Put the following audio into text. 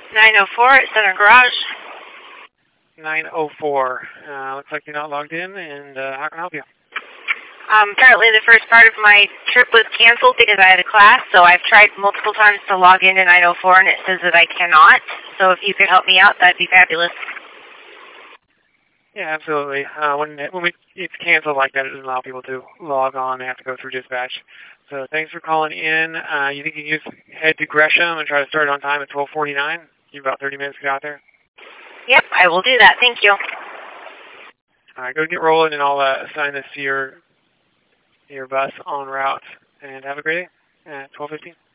904 at Center Garage. 904. Looks like you're not logged in, and how can I help you? Apparently the first part of my trip was canceled because I had a class, so I've tried multiple times to log into 904, and it says that I cannot. So if you could help me out, that'd be fabulous. Yeah, absolutely. When it's canceled like that, it doesn't allow people to log on. They have to go through dispatch. So thanks for calling in. You think you can just head to Gresham and try to start on time at 12:49? You have about 30 minutes to get out there. Yep, I will do that. Thank you. All right, go get rolling, and I'll assign this to your bus en route. And have a great day at 12:15.